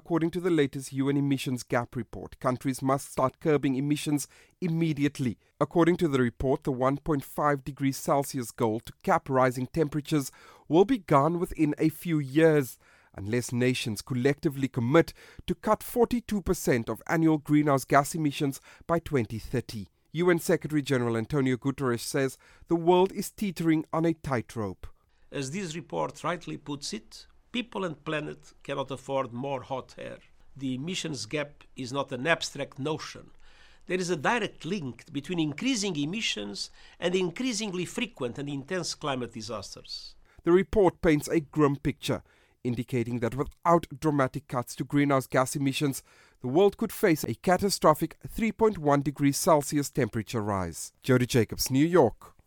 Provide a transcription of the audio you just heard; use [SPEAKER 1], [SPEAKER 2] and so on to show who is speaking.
[SPEAKER 1] according to the latest UN emissions gap report, countries must start curbing emissions immediately. According to the report, the 1.5 degrees Celsius goal to cap rising temperatures will be gone within a few years, unless nations collectively commit to cut 42% of annual greenhouse gas emissions by 2030. UN Secretary-General Antonio Guterres says the world is teetering on a tightrope.
[SPEAKER 2] As this report rightly puts it, people and planet cannot afford more hot air. The emissions gap is not an abstract notion. There is a direct link between increasing emissions and increasingly frequent and intense climate disasters.
[SPEAKER 1] The report paints a grim picture, indicating that without dramatic cuts to greenhouse gas emissions, the world could face a catastrophic 3.1 degrees Celsius temperature rise. Jody Jacobs, New York.